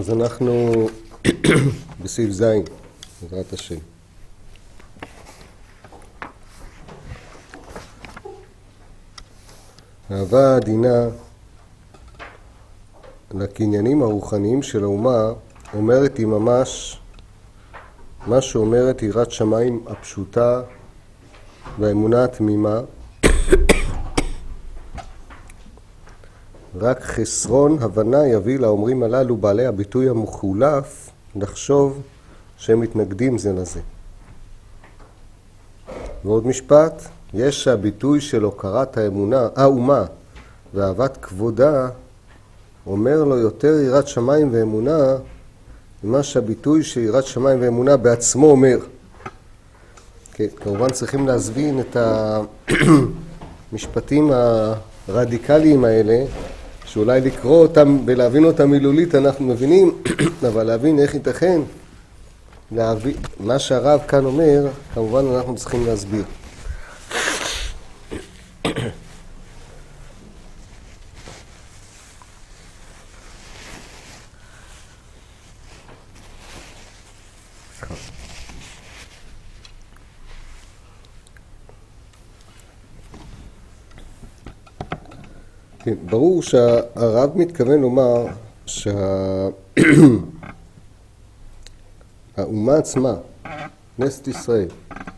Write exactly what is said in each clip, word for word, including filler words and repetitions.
אז אנחנו בסעיף ז', בעזרת השם. האהבה העדינה לקניינים הרוחניים של האומה אומרת היא ממש מה שאומרת יראת שמיים הפשוטה והאמונה התמימה. רק חסרון הבנה יביא לאומרים הללו בעלי הביטוי המחולף לחשוב שהם מתנגדים זה לזה. ועוד משפט, יש שהביטוי של הוקרת האמונה, האומה ואהבת כבודה אומר לו יותר יראת שמיים ואמונה ממה שהביטוי של יראת שמיים ואמונה בעצמו אומר. כן, כמובן צריכים להסביר את המשפטים הרדיקליים האלה, שאולי לקרוא אותם ולהבין אותם מילולית אנחנו מבינים, אבל להבין איך ייתכן, להבין, מה שהרב כאן אומר, כמובן אנחנו צריכים להסביר. כן, ברור שהרב מתכוון לומר שהאומה עצמה, כנסת ישראל,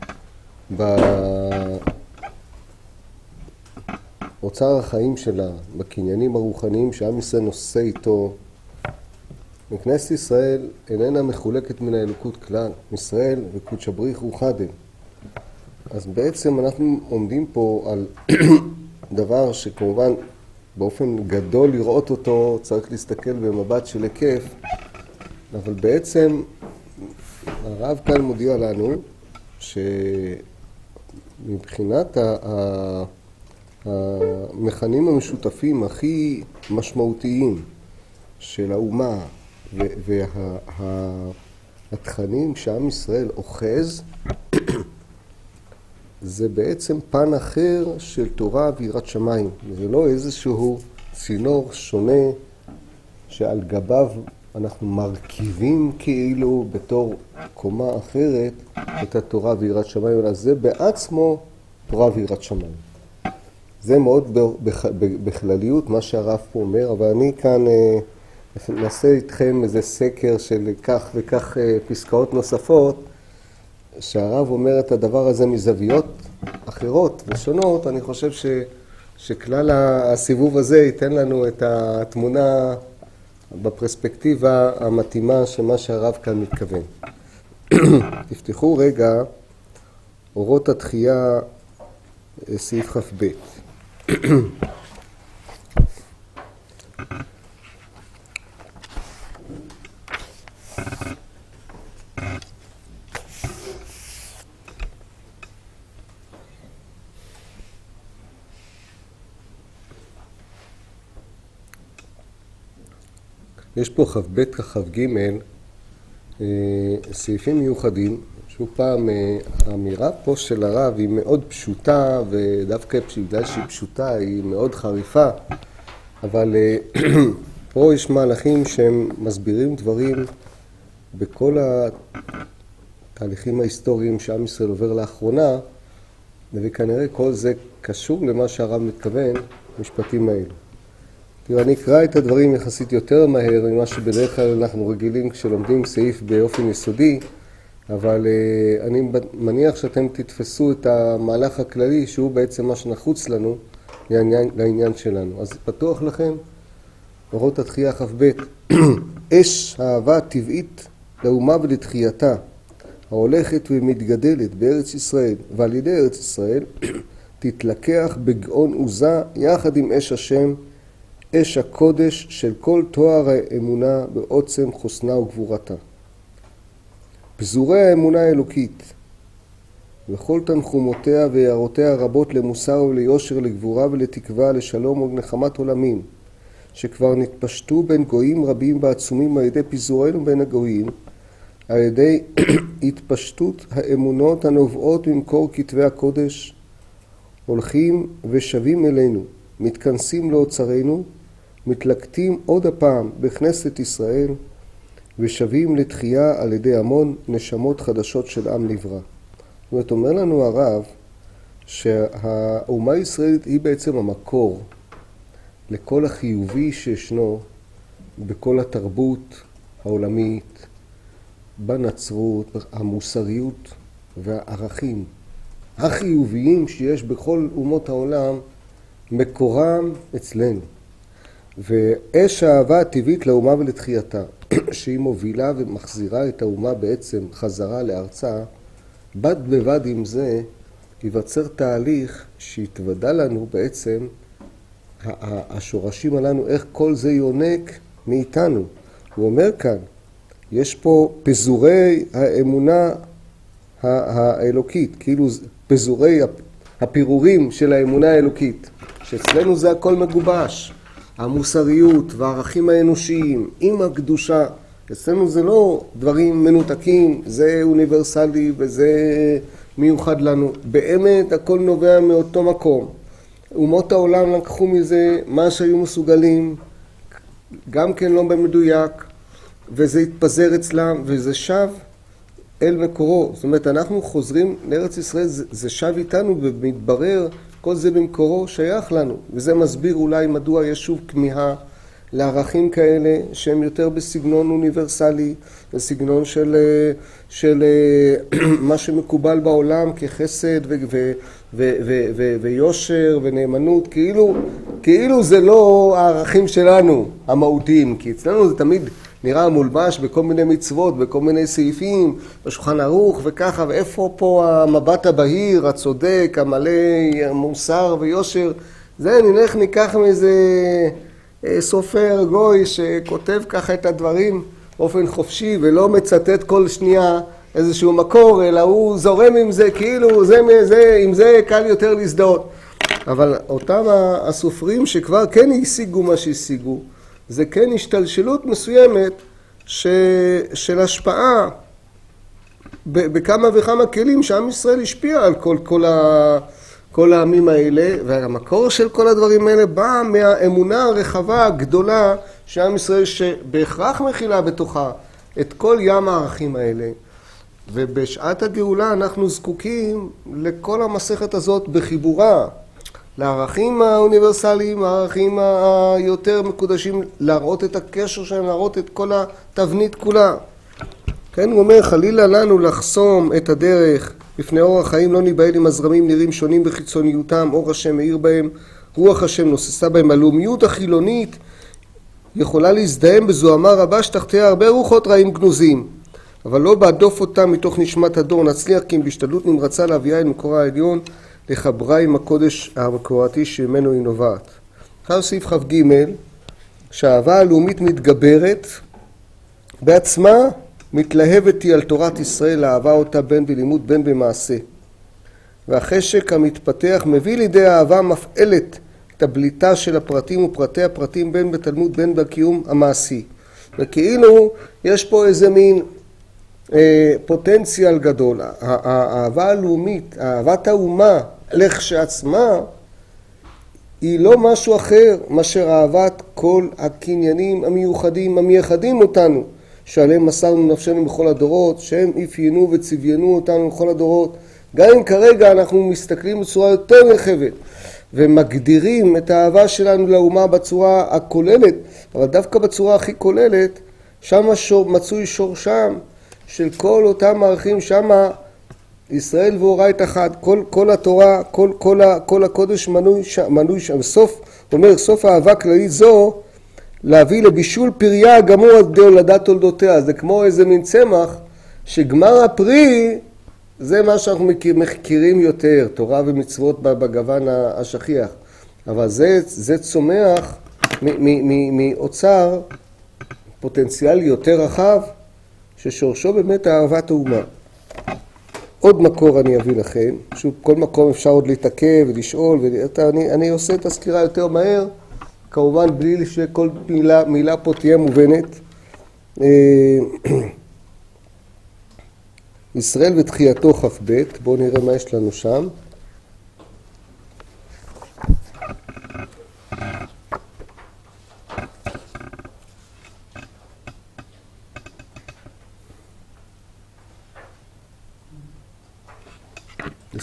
באוצר החיים שלה, בקניינים הרוחניים שעם ישראל נושא איתו, וכנסת ישראל איננה מחולקת מן האלוקות כלל, ישראל וקודש הבריך הוא חדם. אז בעצם אנחנו עומדים פה על דבר שכמובן באופן גדול לראות אותו צריך להסתכל במבט של היקף, אבל בעצם הרב כאן מודיע לנו שמבחינת המכנים המשותפים הכי משמעותיים של האומה והתכנים שעם ישראל אוחז, זה בעצם פן אחר של תורה ויראת שמיים. זה לא איזשהו צינור שונה שעל גביו אנחנו מרכיבים כאילו בתור קומה אחרת את התורה ויראת שמיים, אלא זה בעצמו תורה ויראת שמיים. זה מאוד בכלליות מה שהרב פה אומר, אבל אני כאן נעשה איתכם איזה סקר של כך וכך פסקאות נוספות, שהרב אומר את הדבר הזה מזוויות אחרות ושונות. אני חושב ש, שכלל הסיבוב הזה ייתן לנו את התמונה בפרספקטיבה המתאימה שמה שהרב כאן מתכוון. תפתחו רגע אורות התחייה סעיף כ"ב. יש פה כ"ב כ"ג סעיפים מיוחדים. שוב פעם, האמירה פה של הרב היא מאוד פשוטה, ודווקא בגלל שהיא פשוטה היא מאוד חריפה, אבל פה יש מהלכים שהם מסבירים דברים בכל התהליכים ההיסטוריים שעם ישראל עובר לאחרונה, וכנראה כל זה קשור למה שהרב מתכוון במשפטים האלו. תראו, אני אקרא את הדברים יחסית יותר מהר ממה שבדרך כלל אנחנו רגילים כשלומדים סעיף באופן יסודי, אבל uh, אני מניח שאתם תתפסו את המהלך הכללי שהוא בעצם מה שנחוץ לנו לעניין, לעניין שלנו. אז פתוח לכם אורות התחייה כ"ב. אש האהבה טבעית לאומה ולתחייתה ההולכת ומתגדלת בארץ ישראל ועל ידי ארץ ישראל תתלקח בגאון עוזה יחד עם אש השם, אש הקודש של כל תואר האמונה בעוצם חוסנה וגבורתה. פזורי האמונה האלוקית וכל תנחומותיה והערותיה רבות למוסר וליושר, לגבורה ולתקווה, לשלום ולנחמת עולמים, שכבר נתפשטו בין גויים רבים ועצומים על ידי פיזורנו בין הגויים, על ידי התפשטות האמונות הנובעות ממקור כתבי הקודש, הולכים ושבים אלינו, מתכנסים לאוצרנו, מתלקטים עוד הפעם בכנסת ישראל, ושבים לתחייה על ידי המון נשמות חדשות של עם נברא. זאת אומרת, אומר לנו הרב שהאומה הישראלית היא בעצם המקור לכל החיובי שישנו בכל התרבות העולמית, בנצרות, המוסריות והערכים החיוביים שיש בכל אומות העולם, מקורם אצלנו. ואש האהבה הטבעית לאומה ולתחייתה, שהיא מובילה ומחזירה את האומה בעצם חזרה לארצה, בד בבד עם זה ייווצר תהליך שהתוודע לנו בעצם השורשים עלינו, איך כל זה יונק מאיתנו. הוא אומר כאן, יש פה פזורי האמונה האלוקית, כאילו פזורי הפירורים של האמונה האלוקית, שאצלנו זה הכל מגובש, המוסריות והערכים האנושיים עם הקדושה. אצלנו זה לא דברים מנותקים, זה אוניברסלי וזה מיוחד לנו. באמת הכל נובע מאותו מקום. אומות העולם לקחו מזה מה שהיו מסוגלים, גם כן לא במדויק, וזה התפזר אצלם, וזה שב אל מקורו. זאת אומרת, אנחנו חוזרים לארץ ישראל, זה, זה שב איתנו, ומתברר כל זה במקורו שייך לנו. וזה מסביר אולי מדוע יש שוב כמיהה לערכים כאלה, שהם יותר בסגנון אוניברסלי, בסגנון של, של מה שמקובל בעולם כחסד ו, ו, ו, ו, ו, ויושר ונאמנות, כאילו, כאילו זה לא הערכים שלנו המהותיים, כי אצלנו זה תמיד נראה מולבש בכל מיני מצוות, בכל מיני סעיפים, בשולחן ערוך וככה, ואיפה פה המבט הבהיר, הצודק, המלא מוסר ויושר. זה נלך ניקח מאיזה סופר גוי שכותב ככה את הדברים באופן חופשי ולא מצטט כל שנייה איזשהו מקור, אלא הוא זורם עם זה, כאילו זה, זה, עם זה קל יותר להזדהות. אבל אותם הסופרים שכבר כן השיגו מה שהשיגו, זה כן השתלשלות מסוימת ש... של השפעה בכמה וכמה כלים שעם ישראל השפיע על כל, כל, ה... כל העמים האלה, והמקור של כל הדברים האלה בא מהאמונה הרחבה הגדולה שעם ישראל שבהכרח מכילה בתוכה את כל ים הערכים האלה. ובשעת הגאולה אנחנו זקוקים לכל המסכת הזאת בחיבורה, לערכים האוניברסליים, הערכים היותר מקודשים, להראות את הקשר שלהם, להראות את כל התבנית כולה. כן, הוא אומר, חלילה לנו לחסום את הדרך לפני אור החיים, לא ניבהל עם הזרמים נראים שונים בחיצוניותם, אור השם מאיר בהם, רוח השם נוססה בהם. הלאומיות החילונית יכולה להזדהם בזוהמה רבה שתחתיה הרבה רוחות רעים גנוזים, אבל לא בהדוף אותם מתוך נשמת הדור. נצליח כי אם בהשתדלות נמרצה להביאה אל מקורה העליון, לחברה עם הקודש המקורתי שממנו היא נובעת. אחר סעיף כ"ג, שהאהבה הלאומית מתגברת בעצמה, מתלהבת היא על תורת ישראל, אהבה אותה בין בלימוד בין במעשה. והחשק המתפתח מביא לידי האהבה מפעלת את הבליטה של הפרטים ופרטי הפרטים בין בתלמוד בין בקיום המעשי. וכאילו יש פה איזה מין אה, פוטנציאל גדול. האהבה הלאומית, אהבת האומה לכשעצמה, היא לא משהו אחר מאשר אהבת כל הקניינים המיוחדים המייחדים אותנו, שעליהם מסרנו נפשנו בכל הדורות, שהם אפיינו וצביינו אותנו בכל הדורות. גם אם כרגע אנחנו מסתכלים בצורה יותר רחבת ומגדירים את האהבה שלנו לאומה בצורה הכוללת, אבל דווקא בצורה הכי כוללת, שם שור, מצוי שורשם של כל אותם ערכים, שם ישראל ואורייתא אחת, כל, כל התורה, כל, כל, כל הקודש מנוי שם, מנוי שם. סוף, אומר, סוף האהבה כללית זו, להביא לבישול פריה הגמור עד הולדת תולדותיה. זה כמו איזה מין צמח, שגמר הפרי, זה מה שאנחנו מכיר, מכירים יותר, תורה ומצוות בגוון השכיח. אבל זה, זה צומח מאוצר פוטנציאלי יותר רחב, ששורשו באמת אהבת האומה. עוד מקור אני אביא לכם, שוב, כל מקום אפשר עוד להתעכב ולשאול, ואני, אני עושה את הסקירה יותר מהר, כמובן בלי שכל מילה, מילה פה תהיה מובנת. ישראל ותחייתו כ"ב, בואו נראה מה יש לנו שם.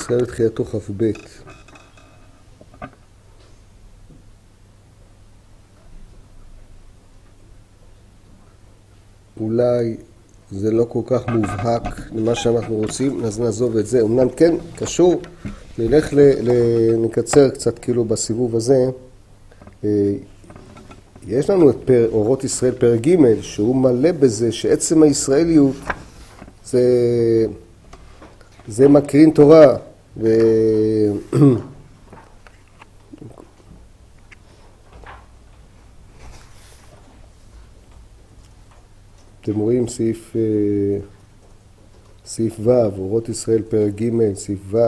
ישראל בתחילתו כ"ב. אולי זה לא כל כך מובהק למה שאנחנו רוצים, אז נעזוב את זה. אמנם כן, קשור, נלך ל, ל, נקצר קצת כאילו בסיבוב הזה. יש לנו את פר, אורות ישראל פרק ג' שהוא מלא בזה שעצם הישראליות זה, זה מקרין תורה. ו... אתם רואים סעיף, סעיף ו', אורות ישראל פרק ג', סעיף ו'.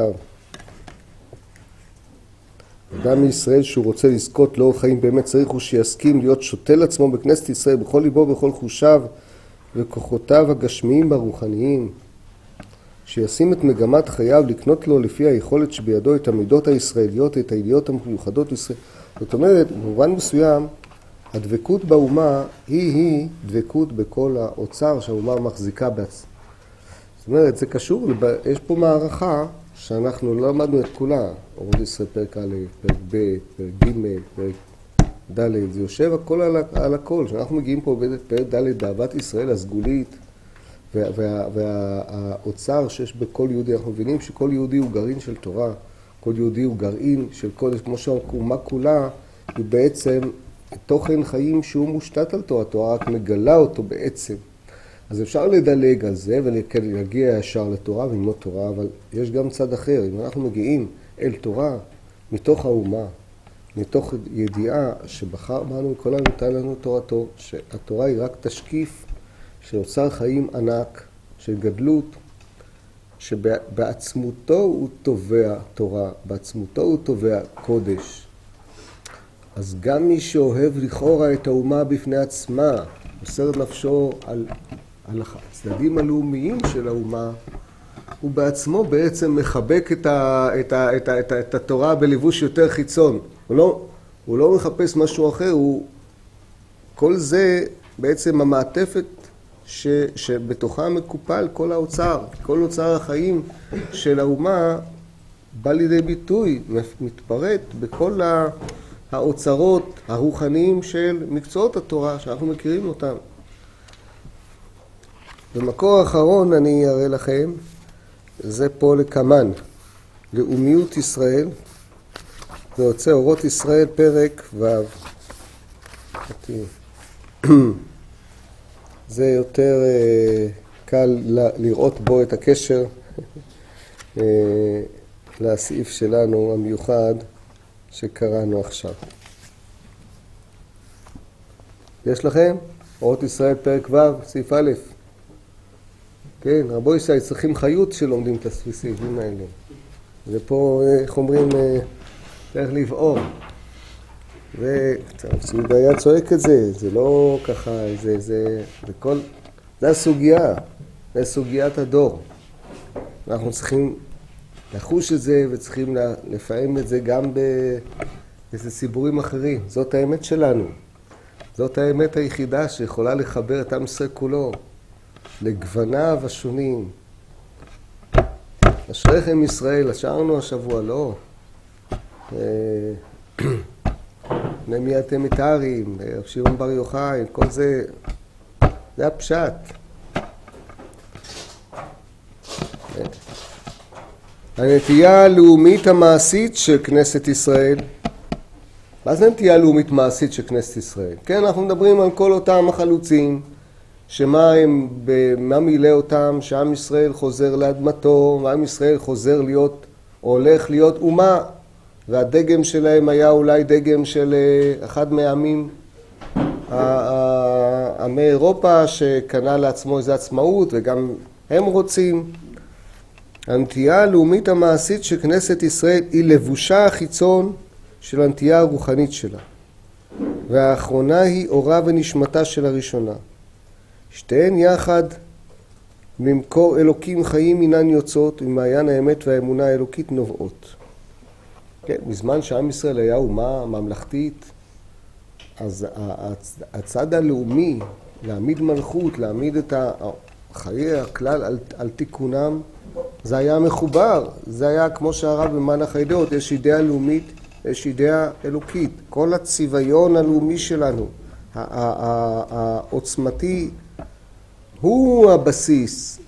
אדם מישראל שהוא רוצה לזכות לאור חיים באמת צריך הוא שיסכים להיות שותל עצמו בכנסת ישראל בכל ליבו ובכל חושיו וכוחותיו הגשמיים והרוחניים. שישים את מגמת חייו לקנות לו לפי היכולת שבידו את המידות הישראליות, את הידיעות המיוחדות ישראל. זאת אומרת, במובן מסוים, הדבקות באומה היא-היא דבקות בכל האוצר שהאומה מחזיקה בעצמה. זאת אומרת, זה קשור, יש פה מערכה שאנחנו לא למדנו את כולה. אורות ישראל פרק א', פרק ב', פרק ג', פרק ד', זה יושב הכל על, על הכל. כשאנחנו מגיעים פה בפרק ד', אהבת ישראל הסגולית, וה, וה, והאוצר שיש בכל יהודי, אנחנו מבינים שכל יהודי הוא גרעין של תורה, כל יהודי הוא גרעין של קודש, כמו שהאומה כולה היא בעצם תוכן חיים שהוא מושתת על תורה, התורה רק מגלה אותו בעצם. אז אפשר לדלג על זה ולהגיע ישר לתורה וללמוד תורה, אבל יש גם צד אחר. אם אנחנו מגיעים אל תורה מתוך האומה, מתוך ידיעה שבחר בנו כל הנותן לנו תורתו, שהתורה היא רק תשקיף של אוצר חיים ענק, של גדלות, שבעצמותו הוא תובע תורה, בעצמותו הוא תובע קודש. אז גם מי שאוהב לכאורה את האומה בפני עצמה, מוסר את נפשו על, על הצדדים הלאומיים של האומה, הוא בעצמו בעצם מחבק את, ה, את, ה, את, ה, את, ה, את התורה בלבוש יותר חיצון. הוא לא, הוא לא מחפש משהו אחר, הוא, כל זה בעצם המעטפת ש, שבתוכה מקופל כל האוצר, כל אוצר החיים של האומה בא לידי ביטוי, מתפרט בכל ה... האוצרות הרוחניים של מקצועות התורה שאנחנו מכירים אותם. במקור האחרון אני אראה לכם, זה פה לקמן, לאומיות ישראל, זה יוצא אורות ישראל פרק ו'. זה יותר קל לראות בו את הקשר לסעיף שלנו המיוחד שקראנו עכשיו. יש לכם? אורות ישראל פרק ו', סעיף א'. כן, רבו ישראל צריכים חיות שלומדים את הסעיפים האלה. ופה, איך אומרים, צריך לבעור. וצריך היה צועק את זה, זה לא ככה, זה, זה, זה כל, זה הסוגיה, זה סוגיית הדור. אנחנו צריכים לחוש את זה וצריכים לפעמים את זה גם באיזה ציבורים אחרים. זאת האמת שלנו. זאת האמת היחידה שיכולה לחבר את עם ישראל כולו לגווניו השונים. אשריכם ישראל, השארנו השבוע, לא. בני מי אתם מתארים, רב שמעון בר יוחאי, כל זה, זה הפשט. הנטייה הלאומית המעשית של כנסת ישראל. מה זה נטייה לאומית מעשית של כנסת ישראל? כן, אנחנו מדברים על כל אותם החלוצים, שמה הם, מה מילא אותם, שעם ישראל חוזר לאדמתו, ועם ישראל חוזר להיות, או הולך להיות אומה, והדגם שלהם היה אולי דגם של אחד מהעמים, עמי אירופה, שקנה לעצמו איזו עצמאות, וגם הם רוצים. הנטייה הלאומית המעשית של כנסת ישראל היא לבושה החיצון של הנטייה הרוחנית שלה. והאחרונה היא אורה ונשמתה של הראשונה. שתיהן יחד ממקור אלוקים חיים אינן יוצאות, ומעיין האמת והאמונה האלוקית נובעות. כן, בזמן שעם ישראל היה אומה ממלכתית, אז הצד הלאומי, להעמיד מלכות, להעמיד את חיי הכלל על, על תיקונם, זה היה מחובר, זה היה כמו שהרב במהלך הידיעות, יש אידאה לאומית, יש אידאה אלוקית. כל הצביון הלאומי שלנו, העוצמתי, הוא הבסיס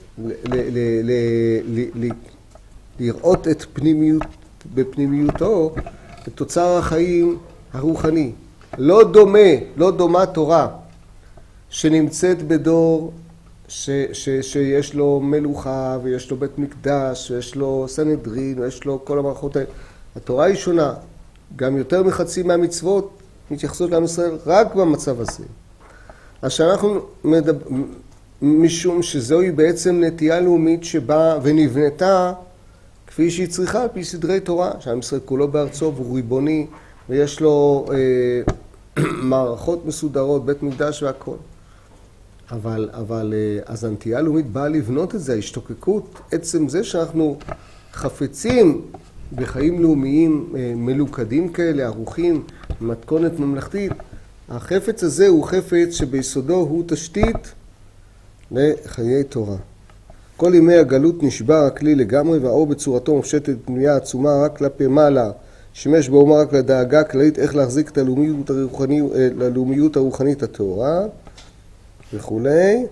לראות את פנימיות, בפנימיותו, את תוצר החיים הרוחני. לא דומה, לא דומה תורה שנמצאת בדור ש, ש, שיש לו מלוכה ויש לו בית מקדש ויש לו סנהדרין ויש לו כל המערכות האלה. התורה היא שונה. גם יותר מחצי מהמצוות מתייחסות לעם ישראל רק במצב הזה. אז שאנחנו מדבר, משום שזוהי בעצם נטייה לאומית שבאה ונבנתה כפי שהיא צריכה על פי סדרי תורה, שעם ישראל כולו בארצו והוא ריבוני ויש לו אה, מערכות מסודרות, בית מקדש והכל. אבל, אבל אז הנטייה הלאומית באה לבנות את זה, ההשתוקקות, עצם זה שאנחנו חפצים בחיים לאומיים מלוכדים כאלה, ערוכים, מתכונת ממלכתית, החפץ הזה הוא חפץ שביסודו הוא תשתית לחיי תורה. כל ימי הגלות נשבר הכלי לגמרי, והאור בצורתו מופשטת בנויה עצומה רק כלפי מעלה, שימש באומה רק לדאגה כללית איך להחזיק את הלאומיות הרוחנית, ללאומיות הרוחנית הטהורה וכולי.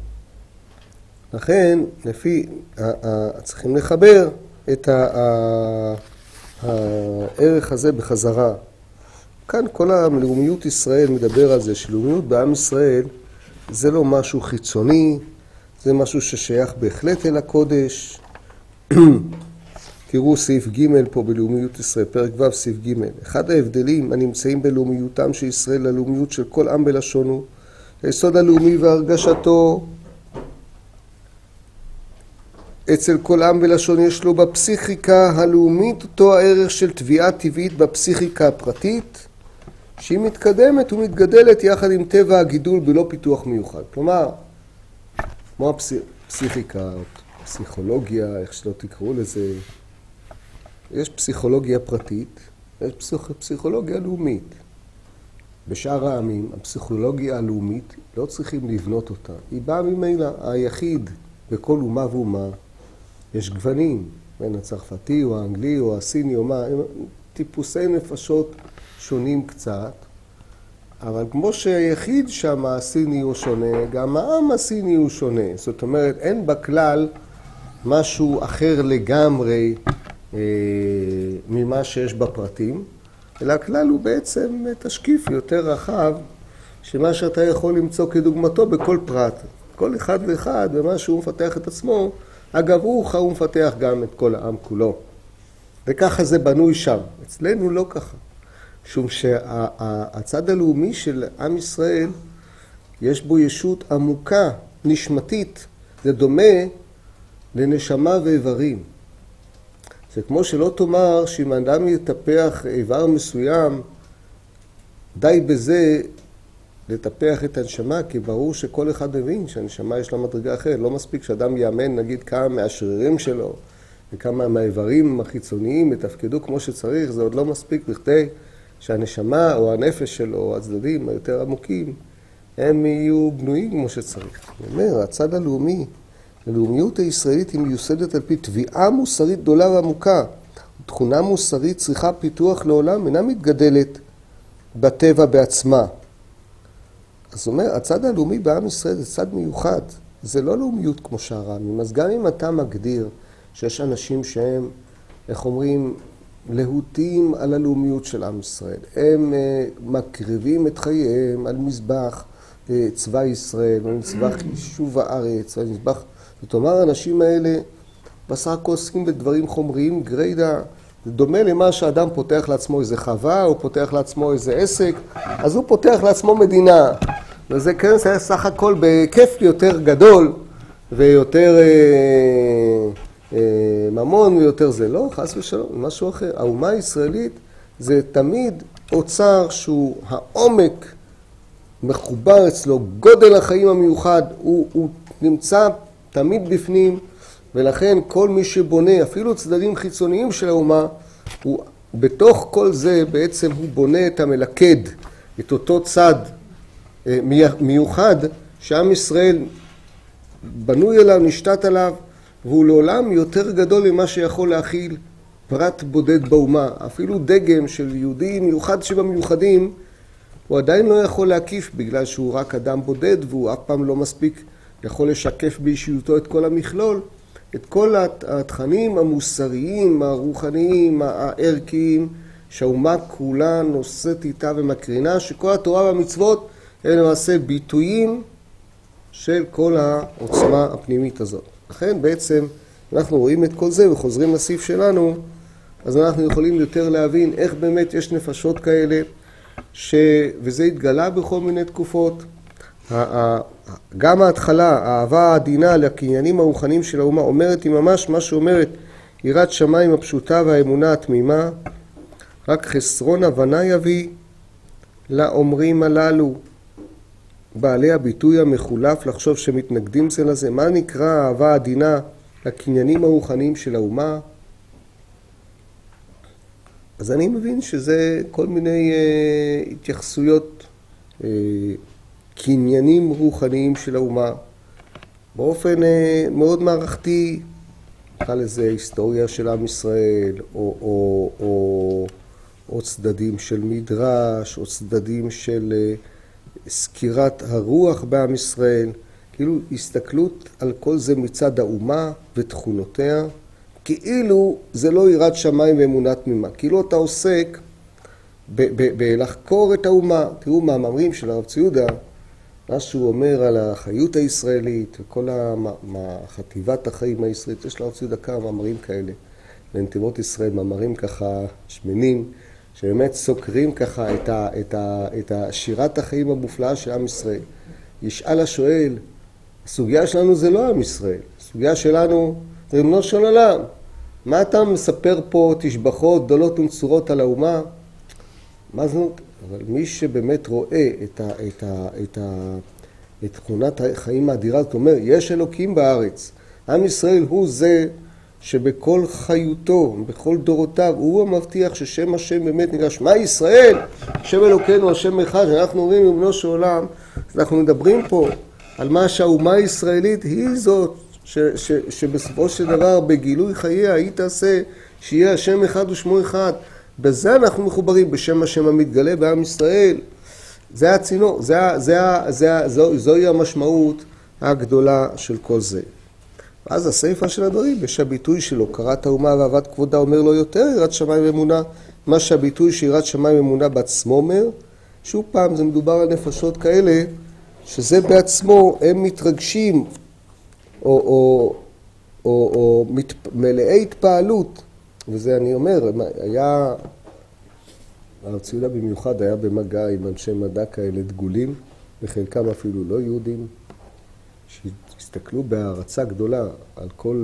לכן, לפי, צריכים לחבר את הערך הזה בחזרה. כאן כל הלאומיות ישראל מדבר על זה, שלאומיות בעם ישראל זה לא משהו חיצוני, זה משהו ששייך בהחלט אל הקודש. תראו סעיף ג' פה בלאומיות ישראל, פרק ו' סעיף ג'. אחד ההבדלים הנמצאים בלאומיותם של ישראל ללאומיות של כל עם בלשונו, היסוד הלאומי והרגשתו אצל כל עם ולשון יש לו בפסיכיקה הלאומית אותו הערך של תביעה טבעית בפסיכיקה הפרטית, שהיא מתקדמת ומתגדלת יחד עם טבע הגידול בלא פיתוח מיוחד. כלומר, כמו הפסיכיקה, פסיכולוגיה, איך שלא תקראו לזה, יש פסיכולוגיה פרטית, יש פסיכ... פסיכולוגיה לאומית. בשאר העמים, הפסיכולוגיה הלאומית, לא צריכים לבנות אותה. היא באה ממילא, היחיד בכל אומה ואומה, יש גוונים, בין הצרפתי או האנגלי או הסיני או מה, הם טיפוסי נפשות שונים קצת, אבל כמו שהיחיד שם הסיני הוא שונה, גם העם הסיני הוא שונה. זאת אומרת, אין בכלל משהו אחר לגמרי אה, ממה שיש בפרטים, אלא הכלל הוא בעצם תשקיף יותר רחב, שמה שאתה יכול למצוא כדוגמתו בכל פרט. כל אחד ואחד, במה שהוא מפתח את עצמו, אגב רוח הוא מפתח גם את כל העם כולו. וככה זה בנוי שם. אצלנו לא ככה. משום שהצד הלאומי של עם ישראל, יש בו ישות עמוקה, נשמתית. זה דומה לנשמה ואיברים. זה כמו שלא תאמר שאם אדם יטפח איבר מסוים, די בזה לטפח את הנשמה, כי ברור שכל אחד מבין שהנשמה יש לה מדרגה אחרת. לא מספיק שאדם יאמן נגיד כמה מהשרירים שלו וכמה מהאיברים החיצוניים יתפקדו כמו שצריך, זה עוד לא מספיק בכדי שהנשמה או הנפש שלו או הצדדים היותר עמוקים הם יהיו בנויים כמו שצריך. זאת אומרת, הצד הלאומי, הלאומיות הישראלית היא מיוסדת על פי תביעה מוסרית גדולה ועמוקה. תכונה מוסרית צריכה פיתוח לעולם, אינה מתגדלת בטבע בעצמה. אז זאת אומרת, הצד הלאומי בעם ישראל זה צד מיוחד. זה לא לאומיות כמו שאר העמים. אז גם אם אתה מגדיר שיש אנשים שהם, איך אומרים, להוטים על הלאומיות של עם ישראל. הם uh, מקריבים את חייהם על מזבח uh, צבא ישראל, על מזבח יישוב הארץ, על מזבח... זאת אומרת, האנשים האלה בסך הכל עוסקים בדברים חומריים גרידא. זה דומה למה שאדם פותח לעצמו איזה חווה, או פותח לעצמו איזה עסק, אז הוא פותח לעצמו מדינה. וזה כן זה סך הכל בכיף יותר גדול, ויותר אה, אה, ממון, ויותר זה לא, חס ושלום, משהו אחר. האומה הישראלית זה תמיד אוצר שהוא העומק מחובר אצלו, גודל החיים המיוחד, הוא, הוא נמצא תמיד בפנים, ולכן כל מי שבונה, אפילו צדדים חיצוניים של האומה, הוא, בתוך כל זה בעצם הוא בונה את המלכד, את אותו צד מיוחד שעם ישראל בנוי אליו, נשתת עליו, והוא לעולם יותר גדול ממה שיכול להכיל פרט בודד באומה. אפילו דגם של יהודי מיוחד שבמיוחדים, הוא עדיין לא יכול להקיף בגלל שהוא רק אדם בודד, והוא אף פעם לא מספיק יכול לשקף באישיותו את כל המכלול, את כל התכנים המוסריים, הרוחניים, הערכיים, שהאומה כולה נושאת איתה ומקרינה, שכל התורה והמצוות הם למעשה ביטויים של כל העוצמה הפנימית הזאת. לכן בעצם אנחנו רואים את כל זה וחוזרים לסעיף שלנו, אז אנחנו יכולים יותר להבין איך באמת יש נפשות כאלה, ש... וזה התגלה בכל מיני תקופות. גם ההתחלה, האהבה העדינה לקניינים הרוחניים של האומה, אומרת היא ממש מה שאומרת יראת שמיים הפשוטה והאמונה התמימה, רק חסרון הבנה יביא לאומרים הללו, בעלי הביטוי המחולף לחשוב שמתנגדים זה לזה. מה נקרא האהבה העדינה לקניינים הרוחניים של האומה? אז אני מבין שזה כל מיני uh, התייחסויות, uh, קניינים רוחניים של האומה, באופן uh, מאוד מערכתי, נקרא לזה היסטוריה של עם ישראל, או, או, או, או צדדים של מדרש, או צדדים של uh, סקירת הרוח בעם ישראל, כאילו הסתכלות על כל זה מצד האומה ותכונותיה, כאילו זה לא יראת שמיים ואמונה תמימה, כאילו אתה עוסק בלחקור את האומה. תראו מאמרים של הרב צבי יהודה, מה שהוא אומר על החיות הישראלית וכל חטיבת החיים הישראלית. יש לרב צבי יהודה כמה מאמרים כאלה, לנתיבות ישראל, מאמרים ככה שמנים, שבאמת סוקרים ככה את, ה, את, ה, את שירת החיים המופלאה של עם ישראל. ישאל השואל, הסוגיה שלנו זה לא עם ישראל, הסוגיה שלנו זה אמנו של עולם. מה אתה מספר פה תשבחות גדולות ונצורות על האומה? מה זאת? אבל מי שבאמת רואה את, ה, את, ה, את, ה, את תכונת החיים האדירה, זאת אומרת, יש אלוקים בארץ. עם ישראל הוא זה שבכל חיותו, בכל דורותיו, הוא המבטיח ששם השם באמת נקרא שמע ישראל, שם אלוקינו, השם אחד. שאנחנו אומרים אמנו של עולם, אנחנו מדברים פה על מה שהאומה הישראלית היא זאת, ש, ש, שבסופו של דבר בגילוי חייה היא תעשה שיהיה השם אחד ושמו אחד. בזה אנחנו מחוברים, בשם השם המתגלה בעם ישראל. זה הצינור, זה, זה, זה, זו, זוהי המשמעות הגדולה של כל זה. אז הסיפה של הדברים, בשהביטוי שלו, קראת האומה ואהבת כבודה, אומר לו יותר יראת שמיים ואמונה, מה שהביטוי שיראת שמיים ואמונה בעצמו אומר, שוב פעם זה מדובר על נפשות כאלה, שזה בעצמו הם מתרגשים, או, או, או, או מת, מלאי התפעלות, וזה אני אומר, היה, הרב צבי יהודה במיוחד היה במגע עם אנשי מדע כאלה דגולים, וחלקם אפילו לא יהודים, שהסתכלו בהערצה גדולה על כל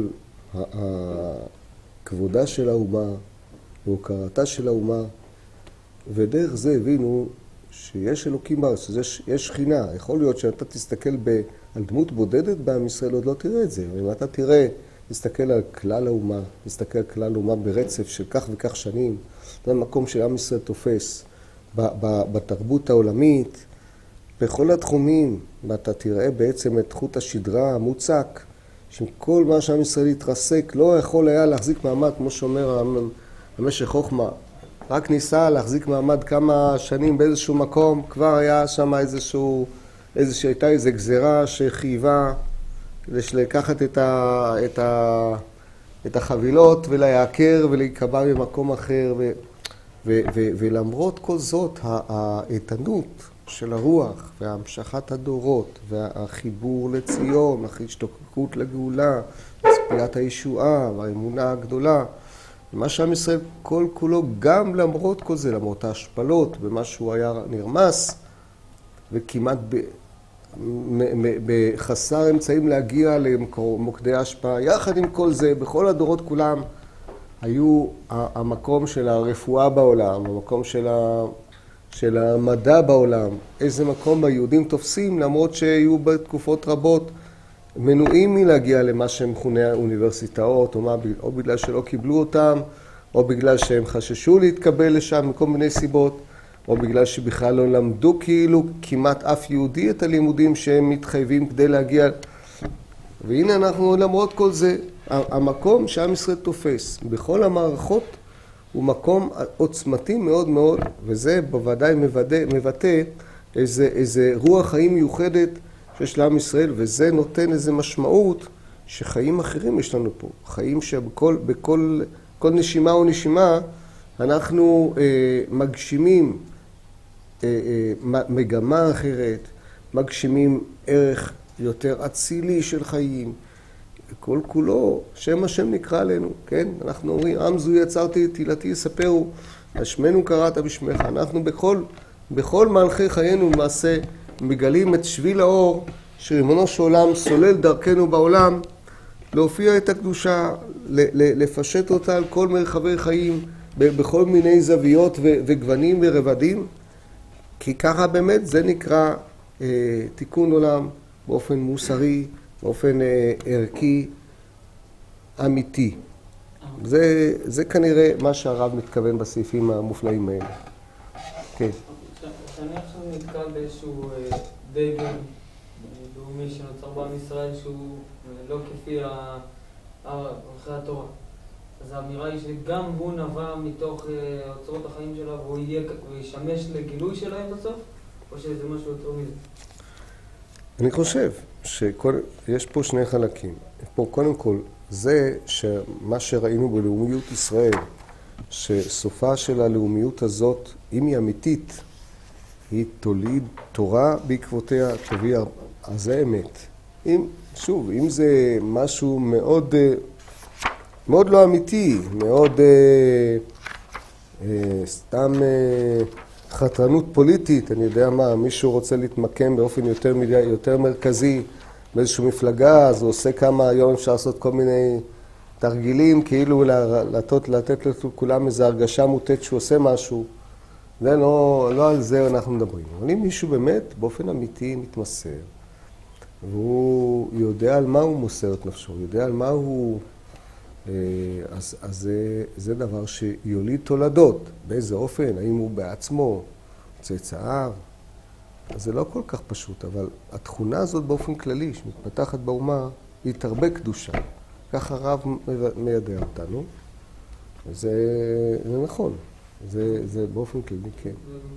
הכבודה של האומה, והוקרתה של האומה, ודרך זה הבינו שיש אלוקים בארץ, יש שכינה. יכול להיות שאתה תסתכל ב, על דמות בודדת בעם ישראל, עוד לא תראה את זה. אם אתה תראה, תסתכל על כלל האומה, תסתכל על כלל האומה ברצף של כך וכך שנים, זה המקום שעם ישראל תופס ב, ב, בתרבות העולמית, בכל התחומים, ואתה תראה בעצם את חוט השדרה המוצק, שכל מה שעם ישראל התרסק לא יכול היה להחזיק מעמד, כמו שאומר המשך חוכמה. רק ניסה להחזיק מעמד כמה שנים באיזשהו מקום, כבר היה שם איזשהו, איזושהי, הייתה איזו גזירה שחייבה לקחת את, ה, את, ה, את החבילות ולהיעקר ולהיקבע במקום אחר. ו, ו, ו, ולמרות כל זאת, האיתנות של הרוח והמשכת הדורות והחיבור לציון, ההשתוקקות לגאולה, צפיית הישועה והאמונה הגדולה, מה שעם ישראל כל כולו, גם למרות כל זה, למרות ההשפלות, במה שהוא היה נרמס, וכמעט ב, בחסר אמצעים להגיע למוקדי ההשפעה, יחד עם כל זה, בכל הדורות כולם, היו המקום של הרפואה בעולם, המקום של, ה, של המדע בעולם, איזה מקום היהודים תופסים, למרות שהיו בתקופות רבות, מנועים מלהגיע למה שמכונה האוניברסיטאות, או, מה, או בגלל שלא קיבלו אותם, או בגלל שהם חששו להתקבל לשם מכל מיני סיבות, או בגלל שבכלל לא למדו כאילו כמעט אף יהודי את הלימודים שהם מתחייבים כדי להגיע. והנה אנחנו למרות כל זה, המקום שעם ישראל תופס בכל המערכות הוא מקום עוצמתי מאוד מאוד, וזה בוודאי מבטא, מבטא איזה, איזה רוח חיים מיוחדת שיש לעם ישראל, וזה נותן איזה משמעות שחיים אחרים יש לנו פה. חיים שבכל בכל, כל נשימה או נשימה אנחנו אה, מגשימים אה, אה, מגמה אחרת, מגשימים ערך יותר אצילי של חיים. כל כולו שם השם נקרא עלינו, כן? אנחנו אומרים, עם זו יצרתי, תהילתי יספרו, השמנו קראת בשמך. אנחנו בכל, בכל מהלכי חיינו למעשה מגלים את שביל האור שריבונו של עולם סולל דרכנו בעולם, להופיע את הקדושה, לפשט אותה על כל מרחבי חיים, בכל מיני זוויות וגוונים ורבדים, כי ככה באמת זה נקרא אה, תיקון עולם באופן מוסרי, באופן אה, ערכי, אמיתי. זה, זה כנראה מה שהרב מתכוון בסעיפים המופלאים האלה. כן. כשאני עכשיו נתקל באיזשהו אה, דגל לאומי שנוצר בעם ישראל שהוא לא כפי ערכי התורה. אז האמירה היא שגם הוא נבע מתוך אוצרות החיים שלו והוא ישמש לגילוי שלהם בסוף, או שזה משהו יותר מזה? אני חושב שיש פה שני חלקים. פה קודם כל זה שמה שראינו בלאומיות ישראל, שסופה של הלאומיות הזאת, אם היא אמיתית, היא תוליד תורה בעקבותיה, תביא, אז זה אמת. אם, שוב, אם זה משהו מאוד, מאוד לא אמיתי, מאוד אה, אה, סתם אה, חתרנות פוליטית, אני יודע מה, מישהו רוצה להתמקם באופן יותר, יותר מרכזי באיזושהי מפלגה, אז הוא עושה כמה, היום אפשר לעשות כל מיני תרגילים, כאילו לתת, לתת לכולם איזו הרגשה מוטט שהוא עושה משהו. זה לא, לא על זה אנחנו מדברים. אבל אם מישהו באמת באופן אמיתי מתמסר, והוא יודע על מה הוא מוסר את נפשו, יודע על מה הוא... אז, אז זה, זה דבר שיוליד תולדות. באיזה אופן? האם הוא בעצמו צאצאיו? אז זה לא כל כך פשוט, אבל התכונה הזאת באופן כללי שמתפתחת באומה היא תרבה קדושה. ככה הרב מיידע אותנו, וזה זה נכון. זה, זה באופן כללי, כן.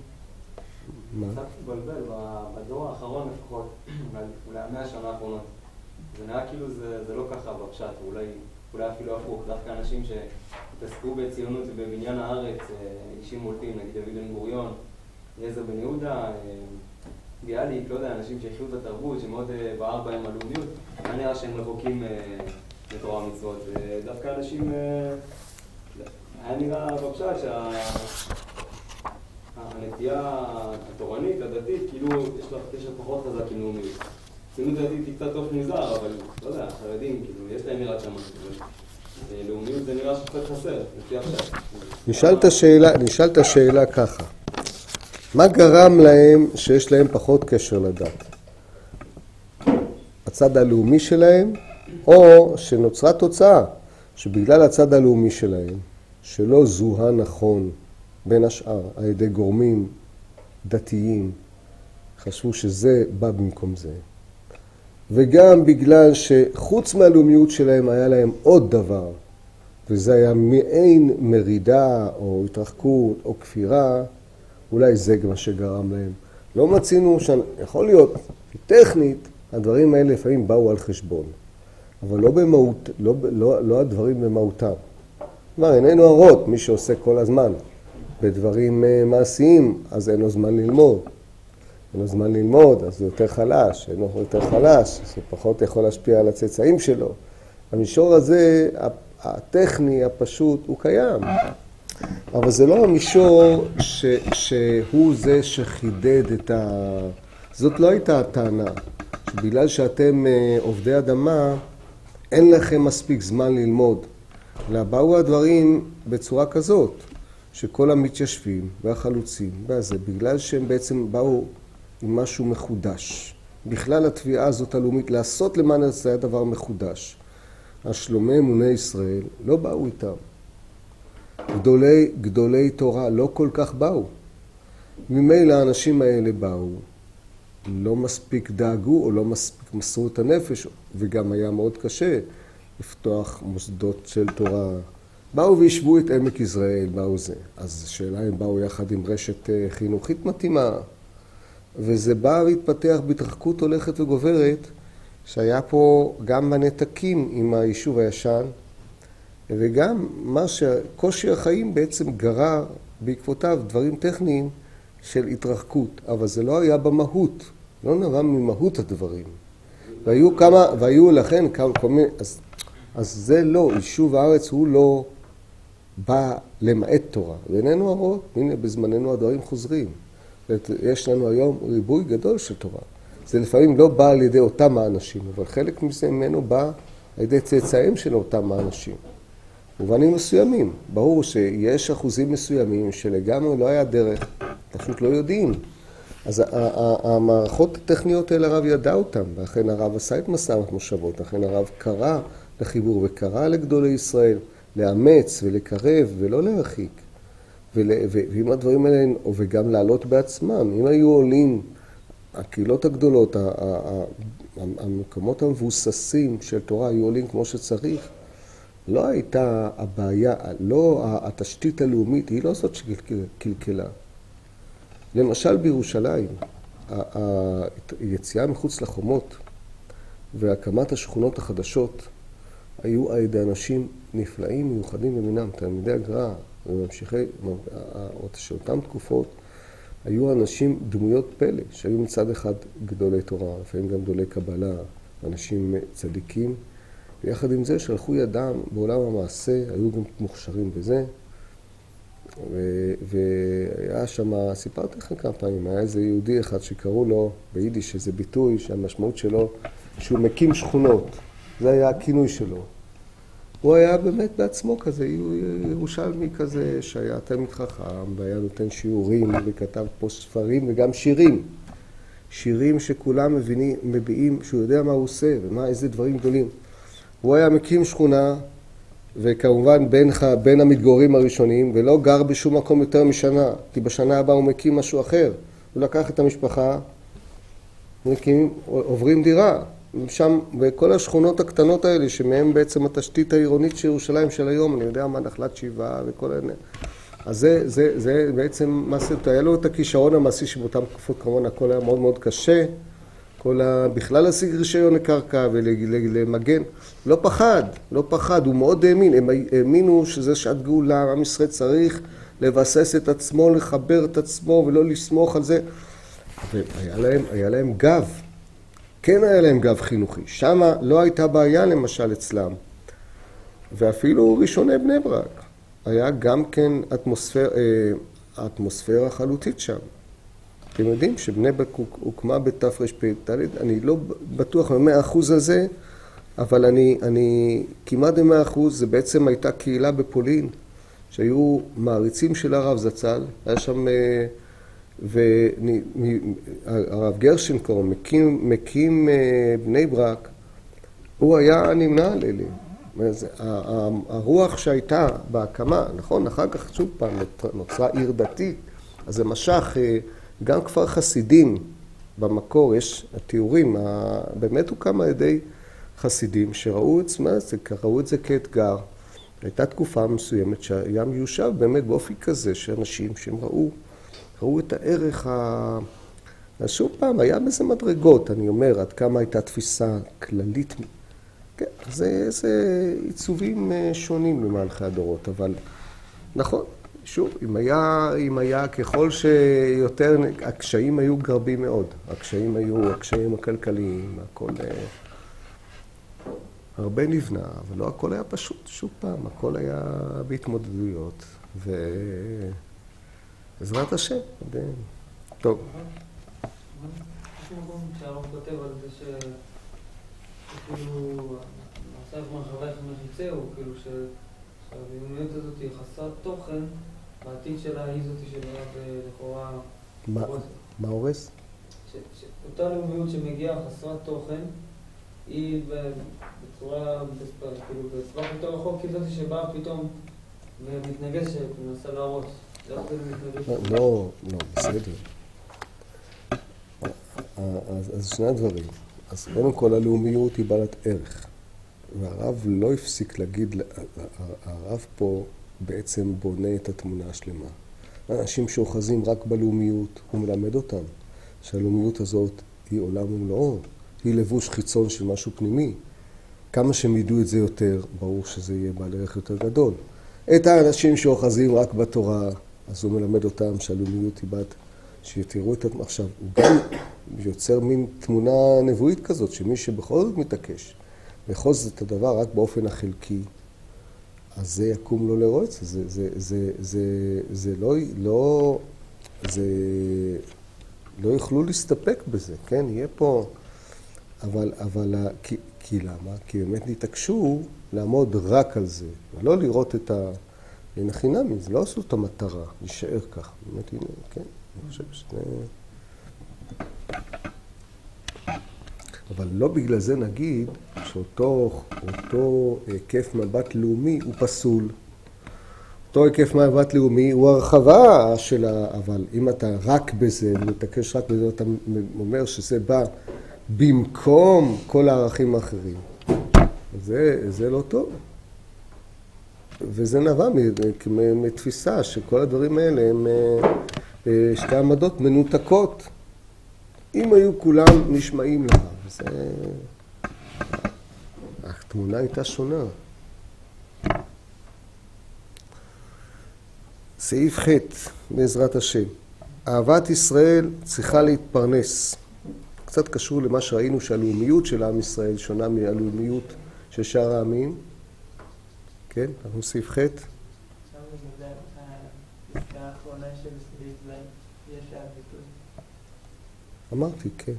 מה? קצת מתבלבל, בדור האחרון לפחות, אולי המאה השנה האחרונות, זה נראה כאילו זה, זה לא ככה בפשט, אולי, אולי אפילו הפוך, דווקא אנשים שהתעסקו בציונות ובבניין הארץ, אישים מולטים, נגיד דוד בן גוריון, אליעזר בן יהודה, ביאליק, לא יודע, אנשים שהחיו את התרבות, שמאוד בער בהם הלאומיות, היה נראה שהם רחוקים לתורה ומצוות, ודווקא אנשים, היה נראה בפשט שה... הנטייה התורנית, הדתית, כאילו יש לה קשר פחות חזק עם לאומיות. ציונות דתית היא קצת טוב מוזר, אבל לא יודע, חרדים, כאילו, יש להם נראה שמה. לאומיות זה נראה שקצת חסר, לפי עכשיו. נשאלת שאלה, נשאלת שאלה ככה. מה גרם להם שיש להם פחות קשר לדת? הצד הלאומי שלהם, או שנוצרה תוצאה, שבגלל הצד הלאומי שלהם, שלא זוהה נכון, בין השאר, על ידי גורמים דתיים, חשבו שזה בא במקום זה. וגם בגלל שחוץ מהלאומיות שלהם היה להם עוד דבר, וזה היה מעין מרידה או התרחקות או כפירה, אולי זה מה שגרם להם. לא מצינו, יכול להיות, טכנית, הדברים האלה לפעמים באו על חשבון, אבל לא במהות, לא, לא, לא הדברים במהותם. כלומר, איננו הרות, מי שעושה כל הזמן. בדברים מעשיים, אז אין לו זמן ללמוד. אין לו זמן ללמוד, אז זה יותר חלש. אין לו יותר חלש, זה פחות יכול להשפיע על הצאצאים שלו. המישור הזה, הטכני, הפשוט, הוא קיים. אבל זה לא המישור ש, שהוא זה שחידד את ה... זאת לא הייתה הטענה. שבגלל שאתם עובדי אדמה, אין לכם מספיק זמן ללמוד. אלא באו הדברים בצורה כזאת. שכל המתיישבים והחלוצים, וזה, בגלל שהם בעצם באו עם משהו מחודש. בכלל התביעה הזאת הלאומית, לעשות למען זה היה דבר מחודש. השלומי אמוני ישראל לא באו איתם. גדולי, גדולי תורה לא כל כך באו. ממילא האנשים האלה באו, לא מספיק דאגו או לא מספיק מסרו את הנפש, וגם היה מאוד קשה לפתוח מוסדות של תורה. באו וישבו את עמק יזרעאל, באו זה. אז השאלה אם באו יחד עם רשת חינוכית מתאימה. וזה בא והתפתח בהתרחקות הולכת וגוברת, שהיה פה גם הנתקים עם היישוב הישן, וגם מה שקושי החיים בעצם גרר בעקבותיו דברים טכניים של התרחקות. אבל זה לא היה במהות, לא נראה ממהות הדברים. והיו כמה, והיו לכן כמה, כמה אז, אז זה לא, יישוב הארץ הוא לא בא למעט תורה. ואיננו הרות, הנה בזמננו הדברים חוזרים. יש לנו היום ריבוי גדול של תורה. זה לפעמים לא בא על ידי אותם האנשים, אבל חלק מזה ממנו בא על ידי צאצאים של אותם האנשים. ובנים מסוימים, ברור שיש אחוזים מסוימים שלגמרי לא היה דרך, פשוט לא יודעים. אז המערכות הטכניות האלה הרב ידע אותם, ואכן הרב עשה את מסע המושבות, לכן הרב קרא לחיבור וקרא לגדולי ישראל, לאמץ ולקרב ולא להרחיק. ואם הדברים האלה, וגם לעלות בעצמם, אם היו עולים, הקהילות הגדולות, המקומות המבוססים של תורה היו עולים כמו שצריך, לא הייתה הבעיה, לא התשתית הלאומית, היא לא זאת שקלקלה. למשל בירושלים, היציאה מחוץ לחומות והקמת השכונות החדשות היו על ידי אנשים נפלאים מיוחדים במינם, תלמידי הגר"א וממשיכי, עוד שאותן תקופות, היו אנשים דמויות פלא, שהיו מצד אחד גדולי תורה, לפעמים גם גדולי קבלה, אנשים צדיקים, ויחד עם זה שלחו ידם בעולם המעשה, היו גם מוכשרים בזה, ו- והיה שם, סיפרתי לכם כמה פעמים, היה איזה יהודי אחד שקראו לו ביידיש, איזה ביטוי שהמשמעות שלו, שהוא מקים שכונות, זה היה הכינוי שלו. הוא היה באמת בעצמו כזה, ירושלמי כזה, שהיה תלמיד חכם, והיה נותן שיעורים, וכתב פה ספרים וגם שירים. שירים שכולם מבינים, מביאים, שהוא יודע מה הוא עושה, ומה, איזה דברים גדולים. הוא היה מקים שכונה, וכמובן בין, בין המתגוררים הראשונים, ולא גר בשום מקום יותר משנה, כי בשנה הבאה הוא מקים משהו אחר. הוא לקח את המשפחה, מקים, עוברים דירה. שם, וכל השכונות הקטנות האלה, שמהם בעצם התשתית העירונית של ירושלים של היום, אני יודע מה, נחלת שבעה וכל העניין. אז זה, זה, זה בעצם מעשה, היה לו את הכישרון המעשי שבאותם תקופות כמובן הכל היה מאוד מאוד קשה, כל ה... בכלל להשיג רישיון לקרקע ולמגן, לא פחד, לא פחד, הוא מאוד האמין, הם האמינו שזה שעת גאולה, עם ישראל צריך לבסס את עצמו, לחבר את עצמו ולא לסמוך על זה, והיה להם, היה להם גב, כן היה להם גב חינוכי, שם לא הייתה בעיה למשל אצלם, ואפילו ראשוני בני ברק, היה גם כן אטמוספר, אטמוספירה חלוטית שם. אתם יודעים שבני ברק הוקמה בתרפ"ד, אני לא בטוח במאה אחוז על זה, אבל אני, אני כמעט במאה אחוז, זה בעצם הייתה קהילה בפולין, שהיו מעריצים של הרב זצ"ל, היה שם, והרב גרשנקורן מקים, מקים בני ברק, הוא היה נמנה על אלה. הרוח שהייתה בהקמה, נכון, אחר כך שוב פעם נוצרה עיר דתית, אז זה משך, גם כפר חסידים במקור, יש התיאורים, באמת הוקם על ידי חסידים שראו את זה, ראו את זה כאתגר. הייתה תקופה מסוימת שהיה מיושב באמת באופי כזה, שאנשים שהם ראו, ראו את הערך ה... אז שוב פעם, היה בזה מדרגות, אני אומר, עד כמה הייתה תפיסה כללית. כן, זה, זה עיצובים שונים למהלכי הדורות, אבל נכון, שוב, אם היה, אם היה ככל שיותר, הקשיים היו גרבים מאוד, הקשיים היו, הקשיים הכלכליים, הכל, הרבה נבנה, אבל לא הכל היה פשוט, שוב פעם, הכל היה בהתמודדויות, ועזרת השם, טוב. יש מקום שהרב כותב על זה ש... כאילו, עכשיו מרחבי מחיצה הוא כאילו שהדמיוניות הזאת היא חסרת תוכן, והעתיד שלה היא זאת שבאה לכאורה... מה הורס? אותה לאומיות שמגיעה חסרת תוכן, היא בצורה, כאילו בצורה יותר רחוק, היא זאת שבאה פתאום ומתנגשת ומנסה להרוס. לא, לא, בסדר. אז שני הדברים. אז קודם כל הלאומיות היא בעלת ערך. והרב לא הפסיק להגיד, הרב פה בעצם בונה את התמונה השלמה. אנשים שאוחזים רק בלאומיות, הוא מלמד אותם שהלאומיות הזאת היא עולם ומלואו, היא לבוש חיצון של משהו פנימי. כמה שהם ידעו את זה יותר, ברור שזה יהיה בעל ערך יותר גדול. את האנשים שאוחזים רק בתורה, אז הוא מלמד אותם שהלאומיות היא בת, שיתראו את התמונה. עכשיו, הוא גם יוצר מין תמונה נבואית כזאת, שמי שבכל זאת מתעקש, לחוז את הדבר רק באופן החלקי, אז זה יקום לו לרוץ. זה, זה, זה, זה, זה לא, לא, זה, לא יוכלו להסתפק בזה, כן? יהיה פה, אבל, אבל, כי, כי למה? כי באמת נתעקשו לעמוד רק על זה, ולא לראות את ה... אין החינמי, זה לא עשו את המטרה, להישאר כך. באמת, הנה, כן, אני חושב שזה... אבל לא בגלל זה נגיד שאותו אותו היקף מבט לאומי הוא פסול. אותו היקף מבט לאומי הוא הרחבה של ה... אבל אם אתה רק בזה, ומתעקש רק בזה, אתה אומר שזה בא במקום כל הערכים האחרים. זה, זה לא טוב. וזה נבע מתפיסה שכל הדברים האלה הם שתי עמדות מנותקות. אם היו כולם נשמעים לה, זה... התמונה הייתה שונה. סעיף ח' בעזרת השם. אהבת ישראל צריכה להתפרנס. קצת קשור למה שראינו שהלאומיות של עם ישראל שונה מהלאומיות של שאר העמים. כן, אנחנו סעיף ח'. עכשיו לגבי הפסקה האחרונה של סעיף ז', יש הביטוי. אמרתי, כן.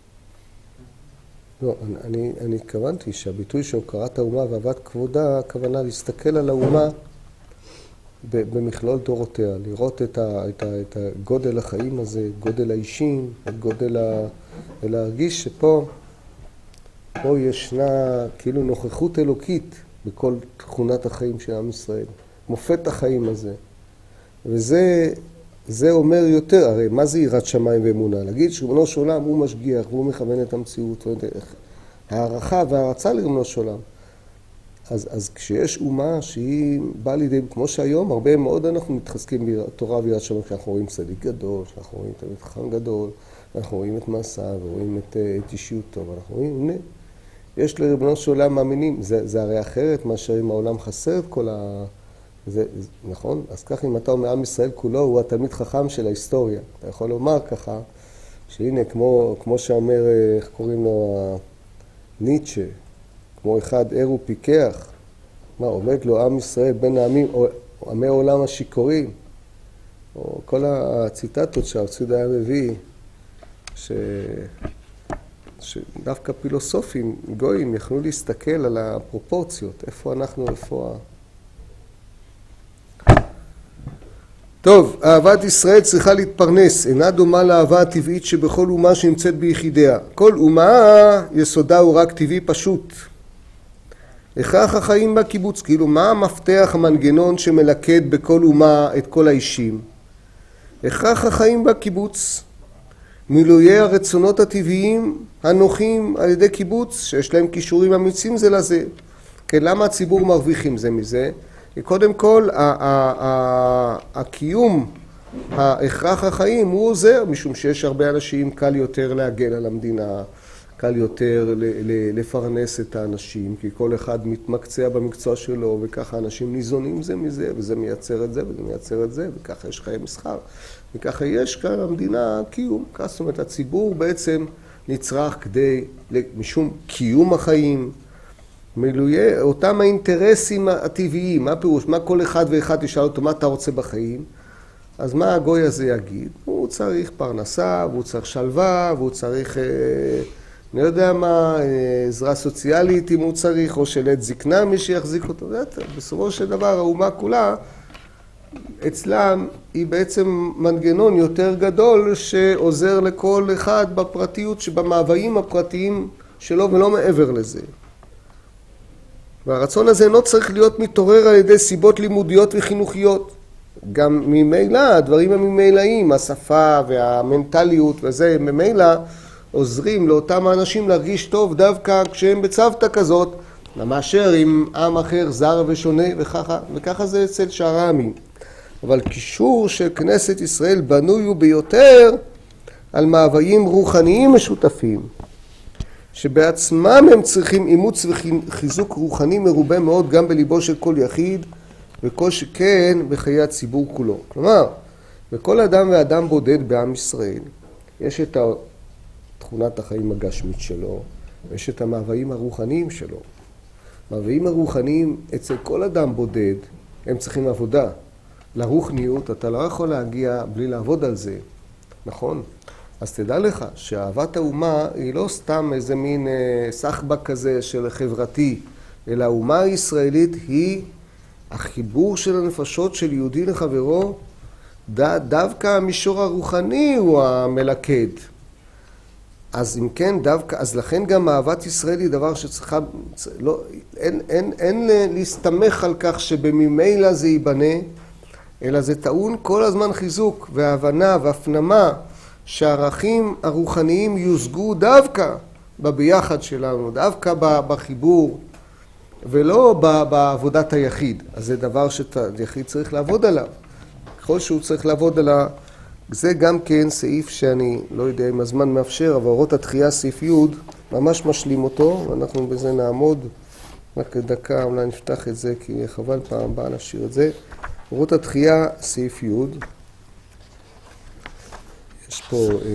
לא, אני, אני כוונתי שהביטוי שהוקרת האומה ואהבת כבודה, הכוונה להסתכל על האומה במכלול דורותיה, לראות את, ה, את, ה, את הגודל החיים הזה, גודל האישים, את גודל ה... ולהרגיש שפה פה ישנה כאילו נוכחות אלוקית בכל תכונת החיים של עם ישראל, מופת החיים הזה. וזה זה אומר יותר, הרי מה זה יראת שמיים ואמונה? להגיד שריבונו של עולם הוא משגיח והוא מכוון את המציאות, הערכה והערצה לריבונו של עולם. אז, אז כשיש אומה שהיא באה לידי, כמו שהיום, הרבה מאוד אנחנו מתחזקים בתורה ויראת שמיים, כשאנחנו רואים צדיק גדול, כשאנחנו רואים תלמיד חכם גדול, אנחנו רואים את מעשה ורואים את, את אישיותו, ואנחנו רואים, הנה, יש לריבונו של עולם מאמינים, זה, זה הרי אחרת מאשר אם העולם חסר את כל ה... זה, נכון? אז כך אם אתה אומר, עם ישראל כולו הוא התלמיד חכם של ההיסטוריה. אתה יכול לומר ככה, שהנה, כמו, כמו שאומר, איך קוראים לו, ניטשה, כמו אחד ער ופיקח, מה, עומד לו עם ישראל בין העמים, או עמי עולם השיכורים, או כל הציטטות שהרצוד היה מביא, ש... שדווקא פילוסופים, גויים, יכלו להסתכל על הפרופורציות, איפה אנחנו, איפה ה... טוב, אהבת ישראל צריכה להתפרנס, אינה דומה לאהבה הטבעית שבכל אומה שנמצאת ביחידיה. כל אומה יסודה הוא רק טבעי פשוט. הכרח החיים בקיבוץ, כאילו מה המפתח המנגנון שמלכד בכל אומה את כל האישים? הכרח החיים בקיבוץ, מילויי הרצונות הטבעיים הנוחים על ידי קיבוץ, שיש להם קישורים אמיצים זה לזה. כן, למה הציבור מרוויחים זה מזה? קודם כל, הקיום, ההכרח החיים הוא עוזר, משום שיש הרבה אנשים, קל יותר להגן על המדינה, קל יותר לפרנס את האנשים, כי כל אחד מתמקצע במקצוע שלו, וככה אנשים ניזונים זה מזה, וזה מייצר את זה, וזה מייצר את זה, וככה יש חיי מסחר, וככה יש כאן המדינה קיום. זאת אומרת, הציבור בעצם נצרך כדי, משום קיום החיים, מילויי אותם האינטרסים הטבעיים, מה פירוש? מה כל אחד ואחד ישאל אותו, מה אתה רוצה בחיים? אז מה הגוי הזה יגיד? הוא צריך פרנסה, והוא צריך שלווה, והוא צריך, אני יודע מה, עזרה סוציאלית אם הוא צריך, או שלעת זקנה מי שיחזיק אותו. בסופו של דבר, האומה כולה, אצלם היא בעצם מנגנון יותר גדול שעוזר לכל אחד בפרטיות, שבמאוויים הפרטיים שלו ולא מעבר לזה. והרצון הזה לא צריך להיות מתעורר על ידי סיבות לימודיות וחינוכיות. גם ממילא, הדברים הממילאים, השפה והמנטליות וזה, ממילא עוזרים לאותם האנשים להרגיש טוב דווקא כשהם בצוותא כזאת, מאשר עם עם אחר זר ושונה וככה, וככה זה אצל שאר העמים. אבל קישור של כנסת ישראל בנוי הוא ביותר על מאוויים רוחניים משותפים, שבעצמם הם צריכים אימוץ וחיזוק רוחני מרובה מאוד גם בליבו של כל יחיד, וכל שכן בחיי הציבור כולו. כלומר, בכל אדם ואדם בודד בעם ישראל, יש את תכונת החיים הגשמית שלו, ויש את המאוויים הרוחניים שלו. מאוויים הרוחניים אצל כל אדם בודד, הם צריכים עבודה. לרוחניות אתה לא יכול להגיע בלי לעבוד על זה, נכון? אז תדע לך שאהבת האומה היא לא סתם איזה מין אה, סחבק כזה של חברתי, אלא האומה הישראלית היא החיבור של הנפשות של יהודי לחברו, ד, דווקא המישור הרוחני הוא המלכד. אז אם כן, דווקא, אז לכן גם אהבת ישראל היא דבר שצריכה, לא, אין, אין, אין להסתמך על כך שבממילא זה ייבנה, אלא זה טעון כל הזמן חיזוק והבנה והפנמה שהערכים הרוחניים יושגו דווקא בביחד שלנו, דווקא בחיבור, ולא בעבודת היחיד. אז זה דבר שהיחיד צריך לעבוד עליו. ככל שהוא צריך לעבוד עליו, זה גם כן סעיף שאני לא יודע אם הזמן מאפשר, אבל אורות התחייה סעיף י' ממש משלים אותו, ואנחנו בזה נעמוד רק דקה, אולי נפתח את זה, כי חבל פעם הבאה נשאיר את זה. אורות התחייה סעיף י', יש פה, אה,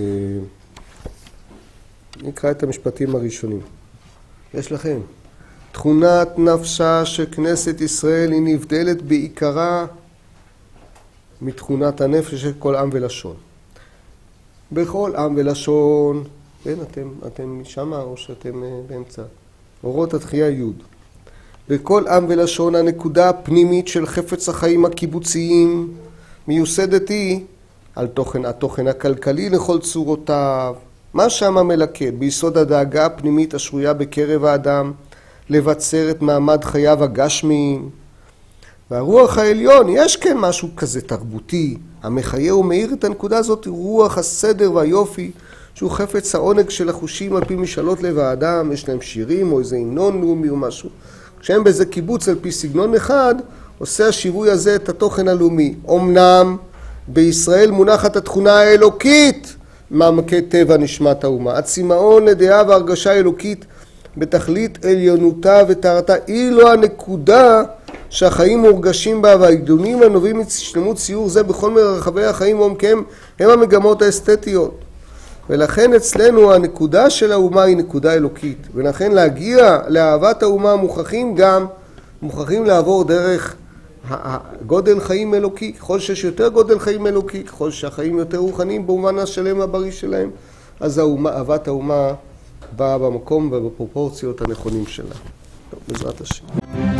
נקרא את המשפטים הראשונים. יש לכם. תכונת נפשה שכנסת ישראל היא נבדלת בעיקרה מתכונת הנפש של כל עם ולשון. בכל עם ולשון, כן, אתם, אתם שמה או שאתם באמצע. אורות התחייה י'. בכל עם ולשון הנקודה הפנימית של חפץ החיים הקיבוציים מיוסדת היא על תוכן, התוכן הכלכלי לכל צורותיו. מה שם המלכד? ביסוד הדאגה הפנימית השרויה בקרב האדם לבצר את מעמד חייו הגשמיים. והרוח העליון, יש כן משהו כזה תרבותי, המחיה ומאיר את הנקודה הזאת, רוח הסדר והיופי, שהוא חפץ העונג של החושים על פי משאלות לב האדם, יש להם שירים או איזה המנון לאומי או משהו. כשהם באיזה קיבוץ על פי סגנון אחד, עושה השיווי הזה את התוכן הלאומי. אמנם בישראל מונחת התכונה האלוקית, מעמקי טבע נשמת האומה. הצמאון לדעה והרגשה אלוקית בתכלית עליונותה וטהרתה, היא לא הנקודה שהחיים מורגשים בה, והעידונים הנובעים משלמות ציור זה בכל מרחבי החיים ועומקיהם הם המגמות האסתטיות. ולכן אצלנו הנקודה של האומה היא נקודה אלוקית, ולכן להגיע לאהבת האומה מוכרחים גם, מוכרחים לעבור דרך גודל חיים אלוקי. ככל שיש יותר גודל חיים אלוקי, ככל שהחיים יותר רוחניים במובן השלם הבריא שלהם, אז האומה, אהבת האומה באה במקום ובפרופורציות הנכונים שלה. טוב, בעזרת השם.